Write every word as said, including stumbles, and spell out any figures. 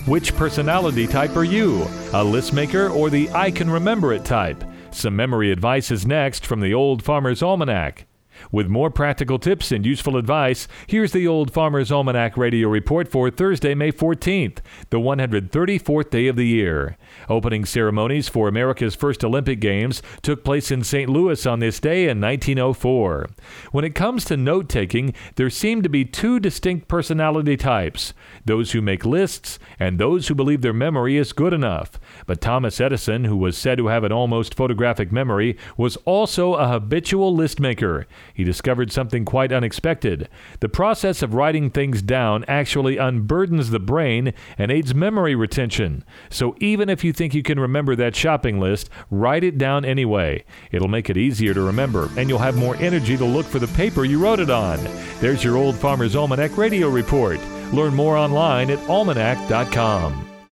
Which personality type are you? A list maker or the I can remember it type? Some memory advice is next from the Old Farmer's Almanac. With more practical tips and useful advice, here's the Old Farmer's Almanac Radio Report for Thursday, May fourteenth, the one hundred thirty-fourth day of the year. Opening ceremonies for America's first Olympic Games took place in Saint Louis on this day in nineteen oh four. When it comes to note-taking, there seem to be two distinct personality types, those who make lists and those who believe their memory is good enough. But Thomas Edison, who was said to have an almost photographic memory, was also a habitual list maker. He discovered something quite unexpected. The process of writing things down actually unburdens the brain and aids memory retention. So even if you think you can remember that shopping list, write it down anyway. It'll make it easier to remember, and you'll have more energy to look for the paper you wrote it on. There's your Old Farmer's Almanac Radio Report. Learn more online at almanac dot com.